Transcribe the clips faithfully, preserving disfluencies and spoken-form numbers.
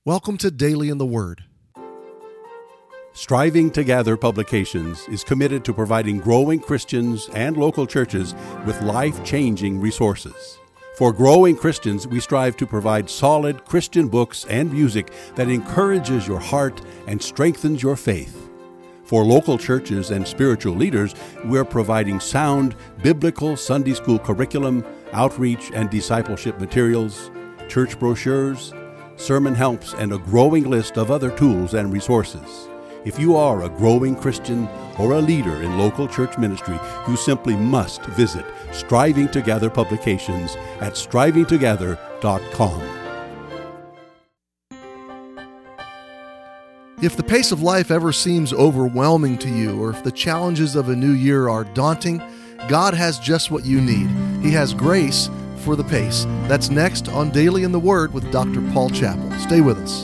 Welcome to Daily in the Word. Striving to Gather Publications is committed to providing growing Christians and local churches with life-changing resources. For growing Christians, we strive to provide solid Christian books and music that encourages your heart and strengthens your faith. For local churches and spiritual leaders, we're providing sound biblical Sunday school curriculum, outreach and discipleship materials, church brochures, sermon helps, and a growing list of other tools and resources. If you are a growing Christian or a leader in local church ministry, you simply must visit Striving to Gather Publications at striving together dot com. If the pace of life ever seems overwhelming to you, or if the challenges of a new year are daunting, God has just what you need. He has grace for the pace. That's next on Daily in the Word with Doctor Paul Chappell. Stay with us.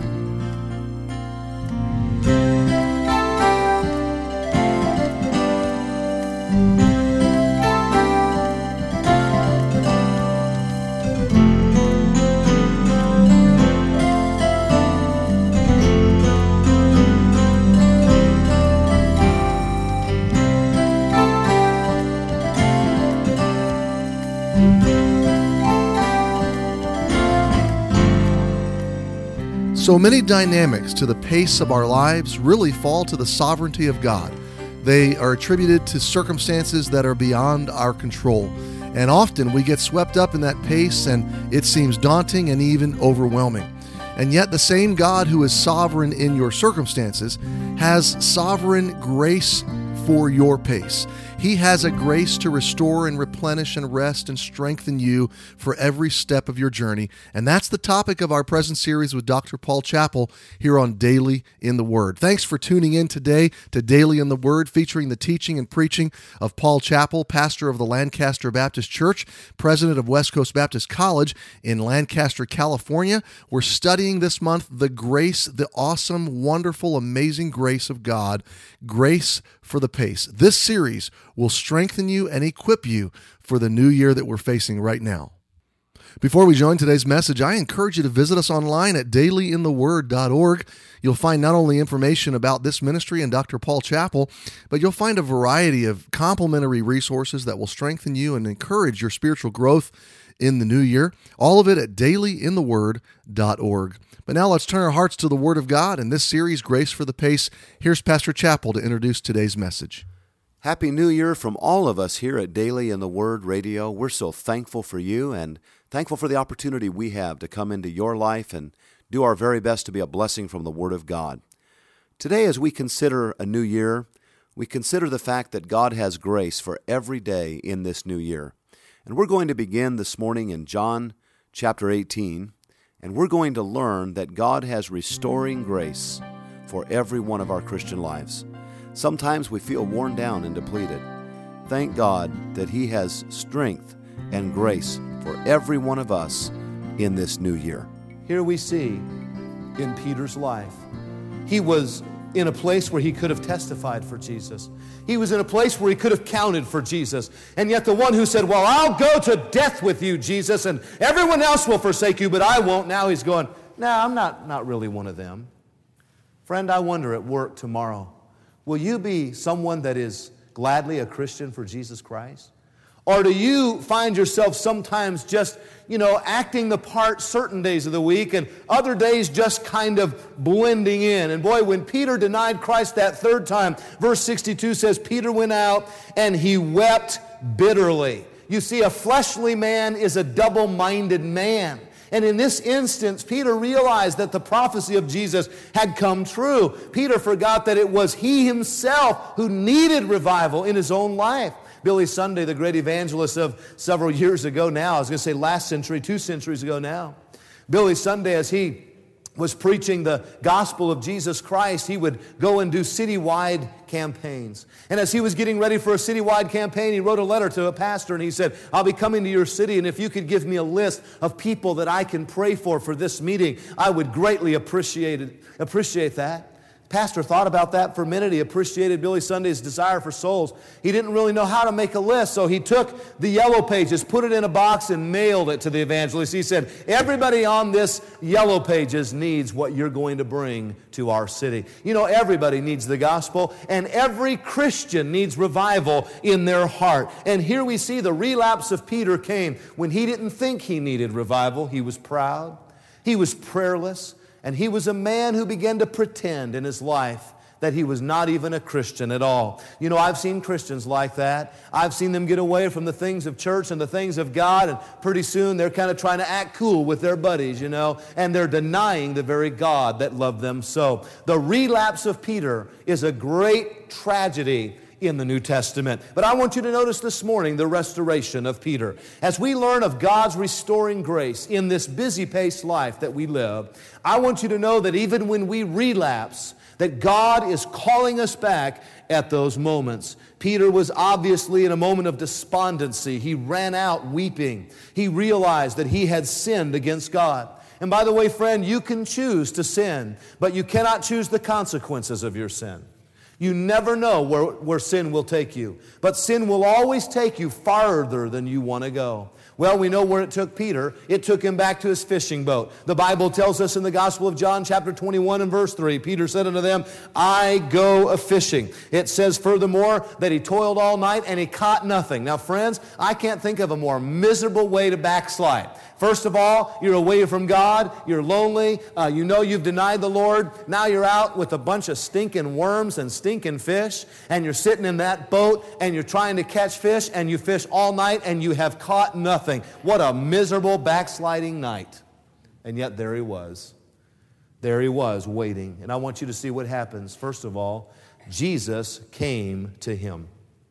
So many dynamics to the pace of our lives really fall to the sovereignty of God. They are attributed to circumstances that are beyond our control. And often we get swept up in that pace and it seems daunting and even overwhelming. And yet the same God who is sovereign in your circumstances has sovereign grace for your pace. He has a grace to restore and replenish and rest and strengthen you for every step of your journey. And that's the topic of our present series with Doctor Paul Chappell here on Daily in the Word. Thanks for tuning in today to Daily in the Word, featuring the teaching and preaching of Paul Chappell, pastor of the Lancaster Baptist Church, president of West Coast Baptist College in Lancaster, California. We're studying this month the grace, the awesome, wonderful, amazing grace of God, grace for the pace. This series will strengthen you and equip you for the new year that we're facing right now. Before we join today's message, I encourage you to visit us online at daily in the word dot org. You'll find not only information about this ministry and Doctor Paul Chappell, but you'll find a variety of complementary resources that will strengthen you and encourage your spiritual growth in the new year. All of it at daily in the word dot org. But now let's turn our hearts to the Word of God in this series, Grace for the Pace. Here's Pastor Chappell to introduce today's message. Happy New Year from all of us here at Daily in the Word Radio. We're so thankful for you and thankful for the opportunity we have to come into your life and do our very best to be a blessing from the Word of God. Today, as we consider a new year, we consider the fact that God has grace for every day in this new year. And we're going to begin this morning in John chapter eighteen, and we're going to learn that God has restoring grace for every one of our Christian lives. Sometimes we feel worn down and depleted. Thank God that He has strength and grace for every one of us in this new year. Here we see in Peter's life, he was in a place where he could have testified for Jesus. He was in a place where he could have counted for Jesus. And yet the one who said, well, I'll go to death with you, Jesus, and everyone else will forsake you, but I won't. Now he's going, no, I'm not, not really one of them. Friend, I wonder at work tomorrow, will you be someone that is gladly a Christian for Jesus Christ? Or do you find yourself sometimes just, you know, acting the part certain days of the week and other days just kind of blending in? And boy, when Peter denied Christ that third time, verse sixty-two says, Peter went out and he wept bitterly. You see, a fleshly man is a double-minded man. And in this instance, Peter realized that the prophecy of Jesus had come true. Peter forgot that it was he himself who needed revival in his own life. Billy Sunday, the great evangelist of several years ago now, I was going to say last century, two centuries ago now. Billy Sunday, as he was preaching the gospel of Jesus Christ, he would go and do citywide campaigns. And as he was getting ready for a citywide campaign, he wrote a letter to a pastor and he said, I'll be coming to your city, and if you could give me a list of people that I can pray for for this meeting, I would greatly appreciate it, appreciate that. pastor thought about that for a minute. He appreciated Billy Sunday's desire for souls. He didn't really know how to make a list, so he took the yellow pages, put it in a box, and mailed it to the evangelist. He said, everybody on this yellow pages needs what you're going to bring to our city. You know, everybody needs the gospel, and every Christian needs revival in their heart. And here we see the relapse of Peter came when he didn't think he needed revival. He was proud, he was prayerless, and he was a man who began to pretend in his life that he was not even a Christian at all. You know, I've seen Christians like that. I've seen them get away from the things of church and the things of God, and pretty soon they're kind of trying to act cool with their buddies, you know, and they're denying the very God that loved them so. The relapse of Peter is a great tragedy in the New Testament. But I want you to notice this morning the restoration of Peter. As we learn of God's restoring grace in this busy-paced life that we live, I want you to know that even when we relapse, that God is calling us back at those moments. Peter was obviously in a moment of despondency. He ran out weeping. He realized that he had sinned against God. And by the way, friend, you can choose to sin, but you cannot choose the consequences of your sin. You never know where, where sin will take you. But sin will always take you farther than you want to go. Well, we know where it took Peter. It took him back to his fishing boat. The Bible tells us in the Gospel of John, chapter twenty-one and verse three, Peter said unto them, I go a-fishing. It says furthermore that he toiled all night and he caught nothing. Now, friends, I can't think of a more miserable way to backslide. First of all, you're away from God, you're lonely, uh, you know you've denied the Lord, now you're out with a bunch of stinking worms and stinking fish, and you're sitting in that boat, and you're trying to catch fish, and you fish all night, and you have caught nothing. What a miserable backsliding night. And yet there he was. There he was, waiting. And I want you to see what happens. First of all, Jesus came to him.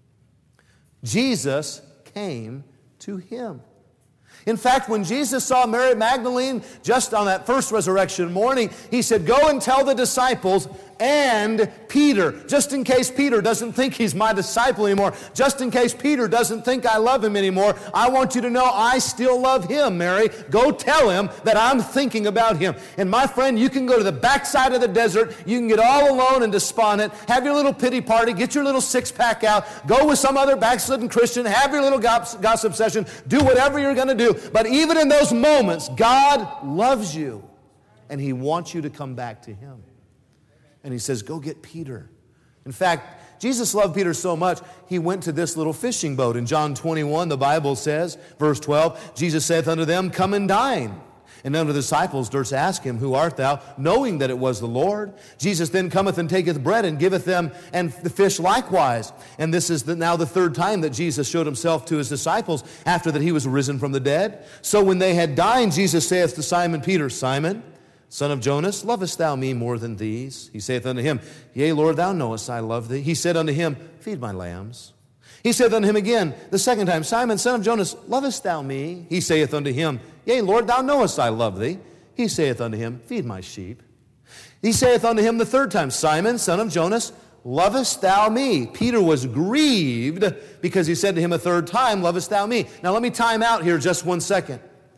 Jesus came to him. In fact, when Jesus saw Mary Magdalene just on that first resurrection morning, he said, go and tell the disciples and Peter, just in case Peter doesn't think he's my disciple anymore, just in case Peter doesn't think I love him anymore, I want you to know I still love him, Mary. Go tell him that I'm thinking about him. And my friend, you can go to the backside of the desert, you can get all alone and despondent, have your little pity party, get your little six-pack out, go with some other backslidden Christian, have your little gossip session, do whatever you're going to do. But even in those moments, God loves you, and he wants you to come back to him. And he says, go get Peter. In fact, Jesus loved Peter so much, he went to this little fishing boat. In John twenty-one, the Bible says, verse twelve, Jesus saith unto them, come and dine. And none of the disciples durst ask him, who art thou? Knowing that it was the Lord. Jesus then cometh and taketh bread and giveth them, and the fish likewise. And this is the, now the third time that Jesus showed himself to his disciples after that he was risen from the dead. So when they had dined, Jesus saith to Simon Peter, Simon, son of Jonas, lovest thou me more than these? He saith unto him, Yea, Lord, thou knowest I love thee. He said unto him, Feed my lambs. He saith unto him again the second time, Simon, son of Jonas, lovest thou me? He saith unto him, Yea, Lord, thou knowest I love thee. He saith unto him, Feed my sheep. He saith unto him the third time, Simon, son of Jonas, lovest thou me? Peter was grieved because he said to him a third time, lovest thou me? Now let me time out here just one second.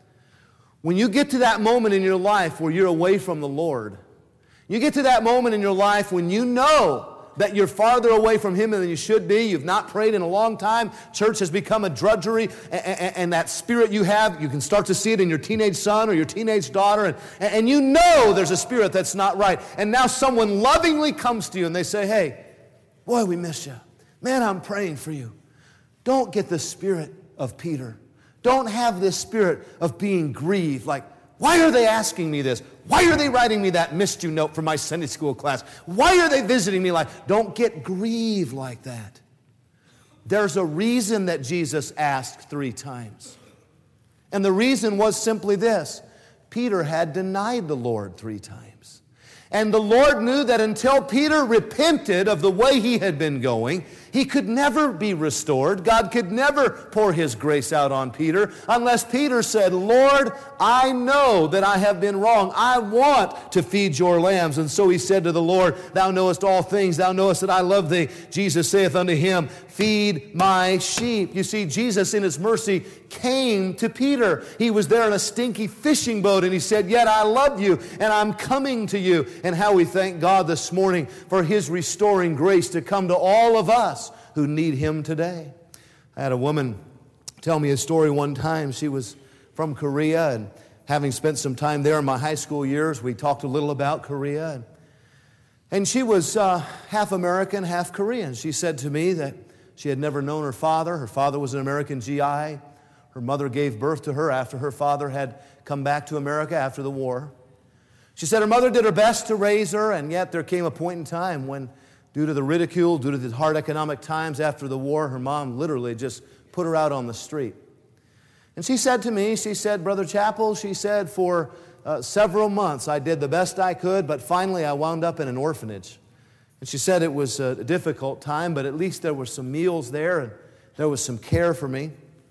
When you get to that moment in your life where you're away from the Lord, you get to that moment in your life when you know that you're farther away from him than you should be, you've not prayed in a long time, church has become a drudgery, and, and, and that spirit you have, you can start to see it in your teenage son or your teenage daughter, and, and you know there's a spirit that's not right. And now someone lovingly comes to you and they say, hey, boy, we miss you. Man, I'm praying for you. Don't get the spirit of Peter. Don't have this spirit of being grieved, like, why are they asking me this? Why are they writing me that missed you note from my Sunday school class? Why are they visiting me like, don't get grieved like that. There's a reason that Jesus asked three times. And the reason was simply this. Peter had denied the Lord three times. And the Lord knew that until Peter repented of the way he had been going, He could never be restored. God could never pour His grace out on Peter unless Peter said, Lord, I know that I have been wrong. I want to feed your lambs. And so he said to the Lord, Thou knowest all things. Thou knowest that I love thee. Jesus saith unto him, Feed my sheep. You see, Jesus in His mercy came to Peter. He was there in a stinky fishing boat, and He said, Yet I love you, and I'm coming to you. And how we thank God this morning for His restoring grace to come to all of us who need Him today. I had a woman tell me a story one time. She was from Korea, and having spent some time there in my high school years, we talked a little about Korea. And she was uh, half American, half Korean. She said to me that she had never known her father. Her father was an American G I. Her mother gave birth to her after her father had come back to America after the war. She said her mother did her best to raise her, and yet there came a point in time when, due to the ridicule, due to the hard economic times after the war, her mom literally just put her out on the street. And she said to me, she said, Brother Chappell, she said, for uh, several months I did the best I could, but finally I wound up in an orphanage. And she said it was a difficult time, but at least there were some meals there and there was some care for me.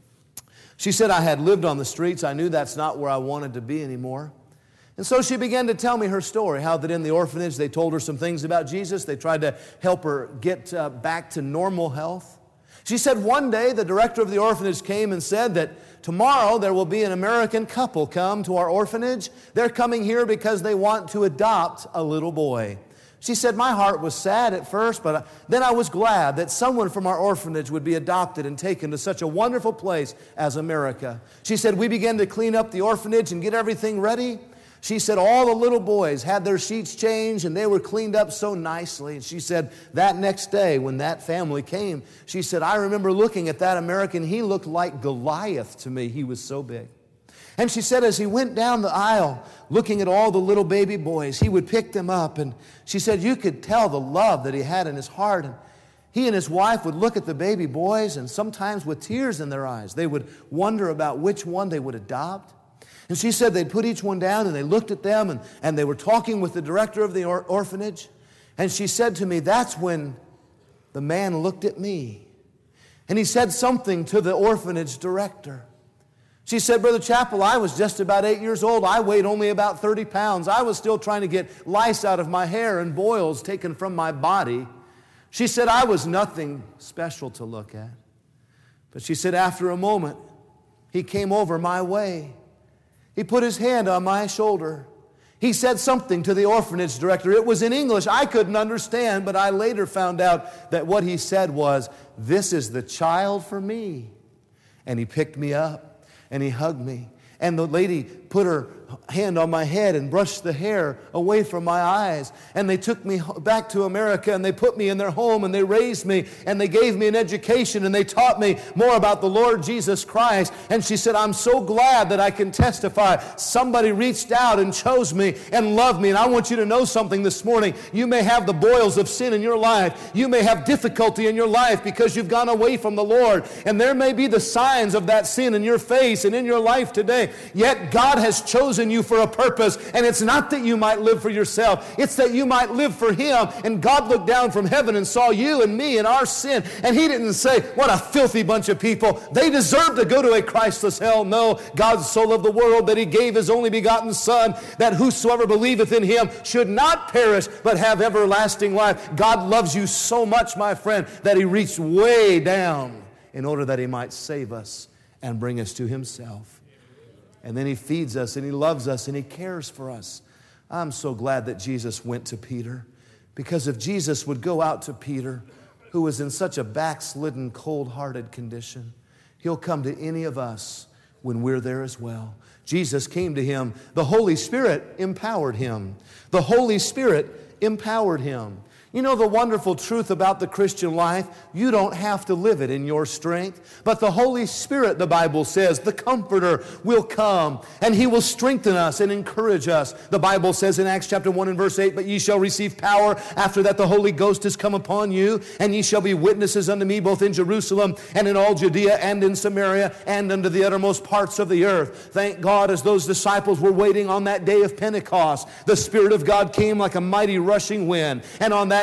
She said I had lived on the streets. I knew that's not where I wanted to be anymore. And so she began to tell me her story, how that in the orphanage they told her some things about Jesus. They tried to help her get uh, back to normal health. She said one day the director of the orphanage came and said that tomorrow there will be an American couple come to our orphanage. They're coming here because they want to adopt a little boy. She said, my heart was sad at first, but then I was glad that someone from our orphanage would be adopted and taken to such a wonderful place as America. She said, we began to clean up the orphanage and get everything ready. She said all the little boys had their sheets changed and they were cleaned up so nicely. And she said that next day when that family came, she said, I remember looking at that American. He looked like Goliath to me. He was so big. And she said as he went down the aisle looking at all the little baby boys, he would pick them up. And she said you could tell the love that he had in his heart. And he and his wife would look at the baby boys, and sometimes with tears in their eyes, they would wonder about which one they would adopt. And she said they'd put each one down and they looked at them and, and they were talking with the director of the or- orphanage. And she said to me, that's when the man looked at me. And he said something to the orphanage director. She said, Brother Chappell, I was just about eight years old. I weighed only about thirty pounds. I was still trying to get lice out of my hair and boils taken from my body. She said, I was nothing special to look at. But she said, after a moment, he came over my way. He put his hand on my shoulder. He said something to the orphanage director. It was in English. I couldn't understand, but I later found out that what he said was, this is the child for me. And he picked me up and he hugged me. And the lady put her hand on my head and brushed the hair away from my eyes. And they took me back to America and they put me in their home and they raised me and they gave me an education and they taught me more about the Lord Jesus Christ. And she said, I'm so glad that I can testify. Somebody reached out and chose me and loved me. And I want you to know something this morning. You may have the boils of sin in your life. You may have difficulty in your life because you've gone away from the Lord. And there may be the signs of that sin in your face and in your life today. Yet God has chosen you for a purpose, and it's not that you might live for yourself, it's that you might live for Him. And God looked down from heaven and saw you and me and our sin, and He didn't say, what a filthy bunch of people, they deserve to go to a Christless hell. No, God so loved the world that He gave His only begotten Son, that whosoever believeth in Him should not perish, but have everlasting life. God loves you so much, my friend, that He reached way down in order that He might save us and bring us to Himself. And then He feeds us and He loves us and He cares for us. I'm so glad that Jesus went to Peter, because if Jesus would go out to Peter, who was in such a backslidden, cold-hearted condition, He'll come to any of us when we're there as well. Jesus came to him. The Holy Spirit empowered him. The Holy Spirit empowered him. You know the wonderful truth about the Christian life? You don't have to live it in your strength. But the Holy Spirit, the Bible says, the Comforter will come and He will strengthen us and encourage us. The Bible says in Acts chapter one and verse eight, but ye shall receive power after that the Holy Ghost is come upon you, and ye shall be witnesses unto me both in Jerusalem and in all Judea and in Samaria and unto the uttermost parts of the earth. Thank God, as those disciples were waiting on that day of Pentecost, the Spirit of God came like a mighty rushing wind. And on that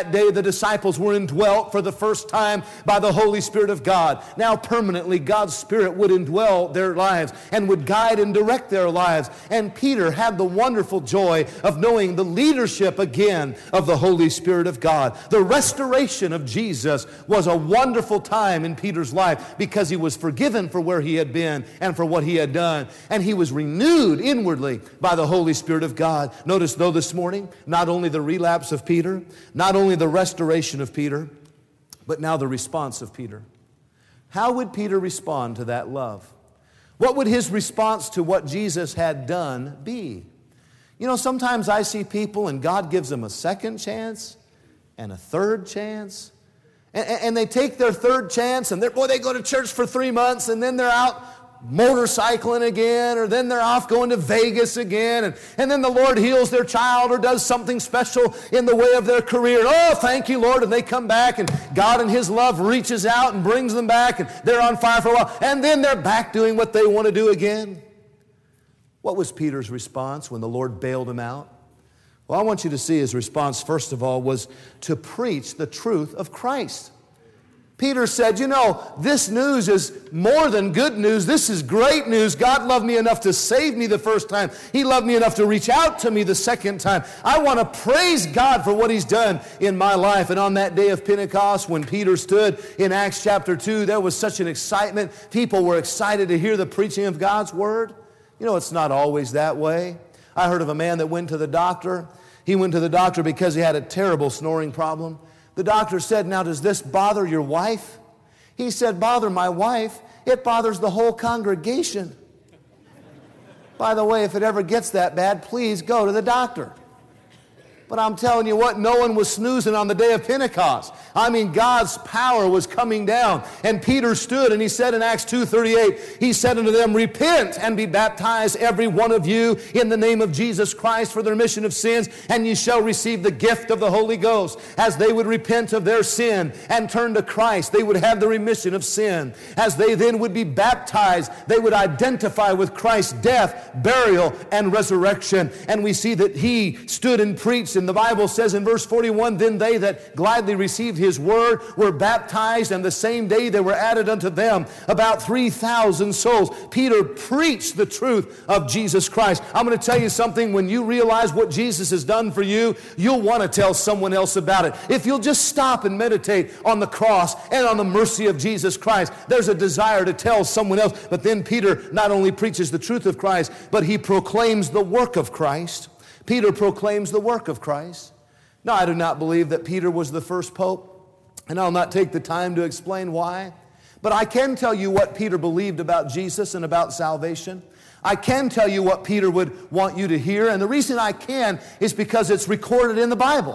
that day the disciples were indwelt for the first time by the Holy Spirit of God. Now permanently God's Spirit would indwell their lives and would guide and direct their lives. And Peter had the wonderful joy of knowing the leadership again of the Holy Spirit of God. The restoration of Jesus was a wonderful time in Peter's life because he was forgiven for where he had been and for what he had done. And he was renewed inwardly by the Holy Spirit of God. Notice though this morning, not only the relapse of Peter, not only the restoration of Peter, but now the response of Peter. How would Peter respond to that love? What would his response to what Jesus had done be? You know, sometimes I see people and God gives them a second chance and a third chance. And, and they take their third chance and they're, boy, they go to church for three months and then they're out motorcycling again, or then they're off going to Vegas again, and, and then the Lord heals their child or does something special in the way of their career. And, oh, thank you, Lord. And they come back, and God in His love reaches out and brings them back, and they're on fire for a while. And then they're back doing what they want to do again. What was Peter's response when the Lord bailed him out? Well, I want you to see his response, first of all, was to preach the truth of Christ. Peter said, you know, this news is more than good news. This is great news. God loved me enough to save me the first time. He loved me enough to reach out to me the second time. I want to praise God for what He's done in my life. And on that day of Pentecost, when Peter stood in Acts chapter two, there was such an excitement. People were excited to hear the preaching of God's Word. You know, it's not always that way. I heard of a man that went to the doctor. He went to the doctor because he had a terrible snoring problem. The doctor said, now, does this bother your wife? He said, bother my wife? It bothers the whole congregation. By the way, if it ever gets that bad, please go to the doctor. But I'm telling you what, no one was snoozing on the day of Pentecost. I mean, God's power was coming down. And Peter stood and he said in Acts two thirty-eight, he said unto them, repent and be baptized every one of you in the name of Jesus Christ for the remission of sins, and ye shall receive the gift of the Holy Ghost. As they would repent of their sin and turn to Christ, they would have the remission of sin. As they then would be baptized, they would identify with Christ's death, burial, and resurrection. And we see that he stood and preached. And the Bible says in verse forty-one, then they that gladly received His word were baptized, and the same day there were added unto them about three thousand souls. Peter preached the truth of Jesus Christ. I'm going to tell you something. When you realize what Jesus has done for you, you'll want to tell someone else about it. If you'll just stop and meditate on the cross and on the mercy of Jesus Christ, there's a desire to tell someone else. But then Peter not only preaches the truth of Christ, but he proclaims the work of Christ. Peter proclaims the work of Christ. Now, I do not believe that Peter was the first pope, and I'll not take the time to explain why. But I can tell you what Peter believed about Jesus and about salvation. I can tell you what Peter would want you to hear, and the reason I can is because it's recorded in the Bible.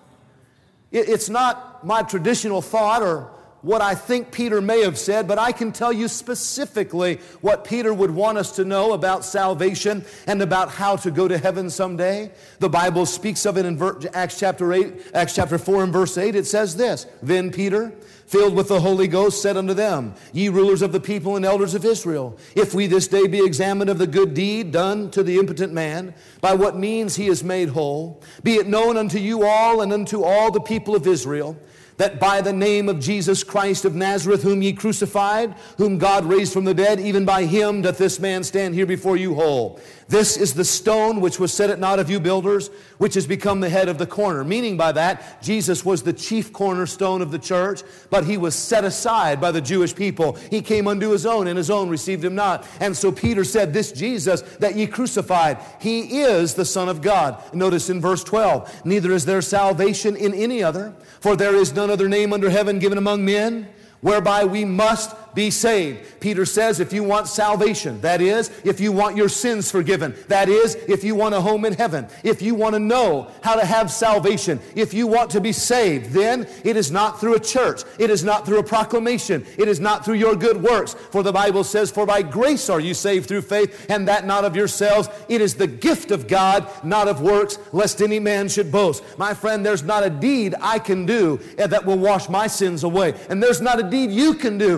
It's not my traditional thought or what I think Peter may have said, but I can tell you specifically what Peter would want us to know about salvation and about how to go to heaven someday. The Bible speaks of it in Acts chapter eight, Acts chapter four and verse eight. It says this, then Peter, filled with the Holy Ghost, said unto them, ye rulers of the people and elders of Israel, if we this day be examined of the good deed done to the impotent man, by what means he is made whole, be it known unto you all and unto all the people of Israel, that by the name of Jesus Christ of Nazareth, whom ye crucified, whom God raised from the dead, even by Him doth this man stand here before you whole. This is the stone which was set at naught of you builders, which has become the head of the corner. Meaning by that, Jesus was the chief cornerstone of the church, but He was set aside by the Jewish people. He came unto His own, and His own received Him not. And so Peter said, this Jesus that ye crucified, He is the Son of God. Notice in verse twelve, neither is there salvation in any other, for there is none other name under heaven given among men, whereby we must be saved. Peter says if you want salvation, that is, if you want your sins forgiven, that is, if you want a home in heaven, if you want to know how to have salvation, if you want to be saved, then it is not through a church, it is not through a proclamation, it is not through your good works. For the Bible says, for by grace are you saved through faith, and that not of yourselves. It is the gift of God, not of works, lest any man should boast. My friend, there's not a deed I can do that will wash my sins away. And there's not a deed you can do that will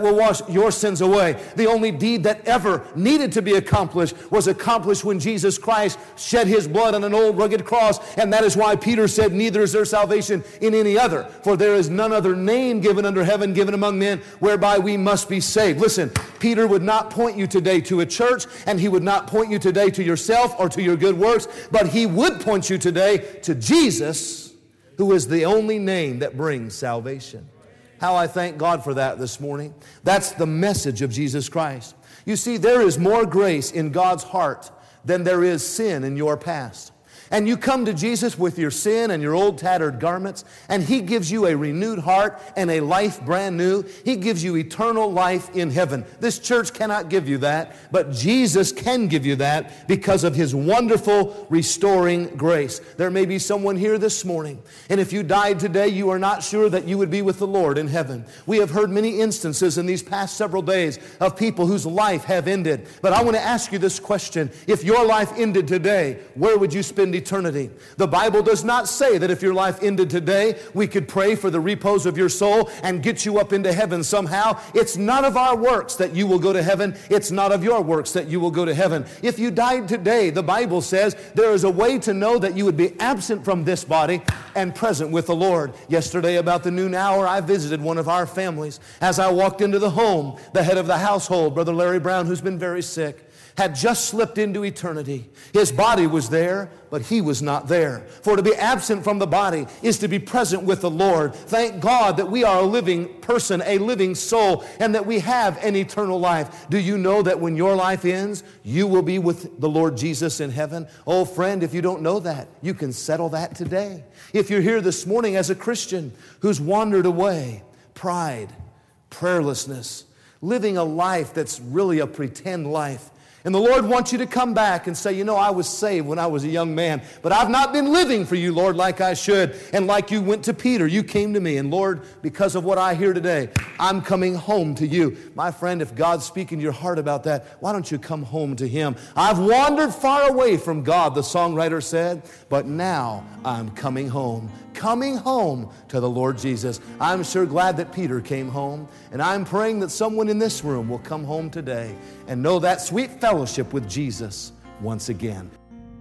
will wash your sins away. The only deed that ever needed to be accomplished was accomplished when Jesus Christ shed his blood on an old rugged cross. And that is why Peter said, neither is there salvation in any other, for there is none other name given under heaven, given among men, whereby we must be saved. Listen, Peter would not point you today to a church, and he would not point you today to yourself or to your good works, but he would point you today to Jesus, who is the only name that brings salvation. How I thank God for that this morning. That's the message of Jesus Christ. You see, there is more grace in God's heart than there is sin in your past. And you come to Jesus with your sin and your old tattered garments, and He gives you a renewed heart and a life brand new. He gives you eternal life in heaven. This church cannot give you that, but Jesus can give you that because of His wonderful restoring grace. There may be someone here this morning, and if you died today, you are not sure that you would be with the Lord in heaven. We have heard many instances in these past several days of people whose life have ended. But I want to ask you this question. If your life ended today, where would you spend eternity? The Bible does not say that if your life ended today, we could pray for the repose of your soul and get you up into heaven somehow. It's not of our works that you will go to heaven. It's not of your works that you will go to heaven. If you died today, the Bible says there is a way to know that you would be absent from this body and present with the Lord. Yesterday about the noon hour, I visited one of our families. As I walked into the home, the head of the household, Brother Larry Brown, who's been very sick, had just slipped into eternity. His body was there, but he was not there. For to be absent from the body is to be present with the Lord. Thank God that we are a living person, a living soul, and that we have an eternal life. Do you know that when your life ends, you will be with the Lord Jesus in heaven? Oh, friend, if you don't know that, you can settle that today. If you're here this morning as a Christian who's wandered away, pride, prayerlessness, living a life that's really a pretend life, and the Lord wants you to come back and say, you know, I was saved when I was a young man, but I've not been living for you, Lord, like I should. And like you went to Peter, you came to me. And Lord, because of what I hear today, I'm coming home to you. My friend, if God's speaking to your heart about that, why don't you come home to Him? I've wandered far away from God, the songwriter said, but now I'm coming home. Coming home to the Lord Jesus. I'm sure glad that Peter came home, and I'm praying that someone in this room will come home today and know that sweet fellowship with Jesus once again.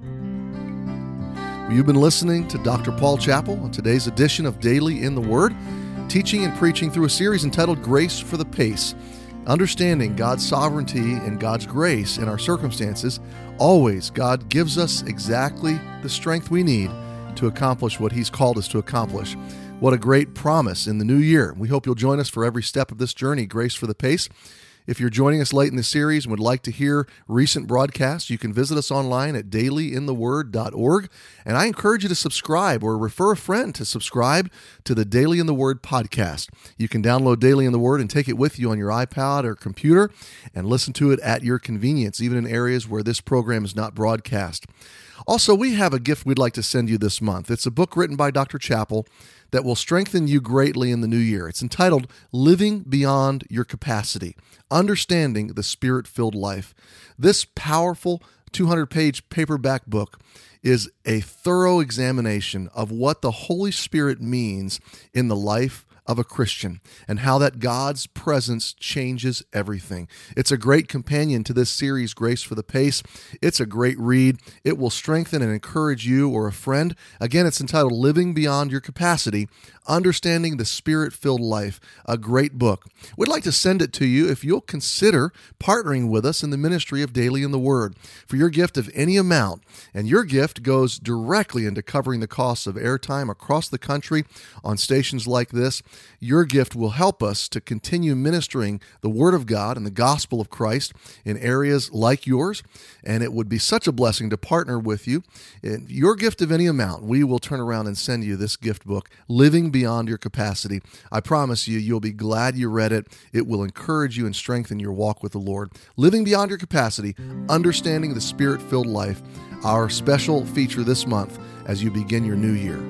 Well, you've been listening to Doctor Paul Chappell on today's edition of Daily in the Word, teaching and preaching through a series entitled Grace for the Pace. Understanding God's sovereignty and God's grace in our circumstances, always God gives us exactly the strength we need to accomplish what He's called us to accomplish. What a great promise in the new year. We hope you'll join us for every step of this journey, Grace for the Pace. If you're joining us late in the series and would like to hear recent broadcasts, you can visit us online at daily in the word dot org. And I encourage you to subscribe or refer a friend to subscribe to the Daily in the Word podcast. You can download Daily in the Word and take it with you on your iPad or computer and listen to it at your convenience, even in areas where this program is not broadcast. Also, we have a gift we'd like to send you this month. It's a book written by Doctor Chappell that will strengthen you greatly in the new year. It's entitled Living Beyond Your Capacity, Understanding the Spirit-Filled Life. This powerful two hundred page paperback book is a thorough examination of what the Holy Spirit means in the life of a Christian and how that God's presence changes everything. It's a great companion to this series, Grace for the Pace. It's a great read. It will strengthen and encourage you or a friend. Again, it's entitled Living Beyond Your Capacity, Understanding the Spirit-Filled Life, a great book. We'd like to send it to you if you'll consider partnering with us in the ministry of Daily in the Word for your gift of any amount. And your gift goes directly into covering the costs of airtime across the country on stations like this. Your gift will help us to continue ministering the Word of God and the gospel of Christ in areas like yours, and it would be such a blessing to partner with you. Your gift of any amount, we will turn around and send you this gift book, Living Beyond Your Capacity. I promise you, you'll be glad you read it. It will encourage you and strengthen your walk with the Lord. Living Beyond Your Capacity, Understanding the Spirit-Filled Life, our special feature this month as you begin your new year.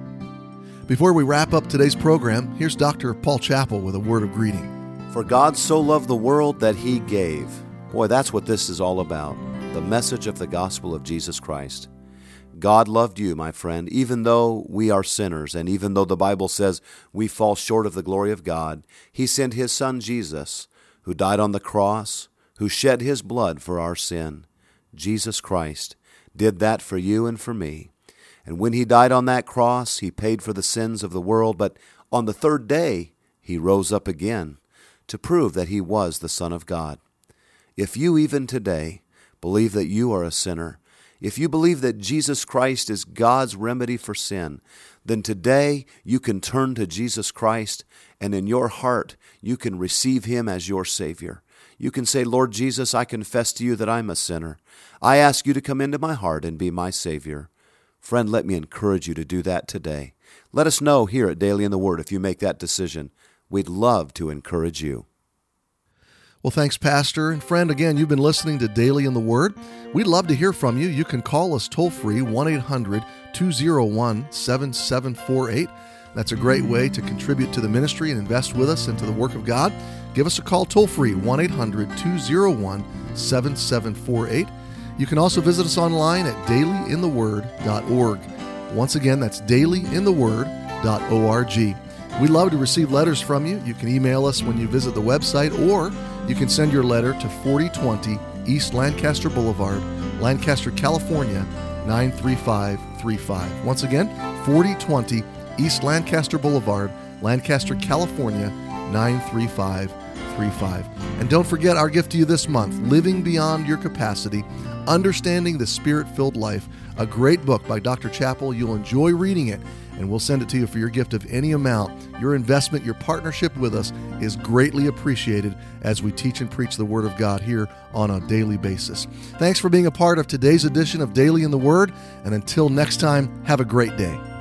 Before we wrap up today's program, here's Doctor Paul Chappell with a word of greeting. For God so loved the world that He gave. Boy, that's what this is all about, the message of the gospel of Jesus Christ. God loved you, my friend, even though we are sinners, and even though the Bible says we fall short of the glory of God. He sent His Son Jesus who died on the cross, who shed his blood for our sin. Jesus Christ did that for you and for me. And when he died on that cross, he paid for the sins of the world, but on the third day, he rose up again to prove that he was the Son of God. If you even today believe that you are a sinner, if you believe that Jesus Christ is God's remedy for sin, then today you can turn to Jesus Christ, and in your heart you can receive him as your Savior. You can say, Lord Jesus, I confess to you that I'm a sinner. I ask you to come into my heart and be my Savior. Friend, let me encourage you to do that today. Let us know here at Daily in the Word if you make that decision. We'd love to encourage you. Well, thanks, Pastor. And friend, again, you've been listening to Daily in the Word. We'd love to hear from you. You can call us toll-free, one eight hundred two oh one seven seven four eight. That's a great way to contribute to the ministry and invest with us into the work of God. Give us a call toll-free, one eight hundred two oh one seven seven four eight. You can also visit us online at daily in the word dot org. Once again, that's daily in the word dot org. We'd love to receive letters from you. You can email us when you visit the website, or you can send your letter to forty twenty East Lancaster Boulevard, Lancaster, California, nine three five three five. Once again, forty twenty East Lancaster Boulevard, Lancaster, California, nine three five three five. And don't forget our gift to you this month, Living Beyond Your Capacity, Understanding the Spirit-Filled Life, a great book by Doctor Chappell. You'll enjoy reading it, and we'll send it to you for your gift of any amount. Your investment, your partnership with us is greatly appreciated as we teach and preach the Word of God here on a daily basis. Thanks for being a part of today's edition of Daily in the Word, and until next time, have a great day.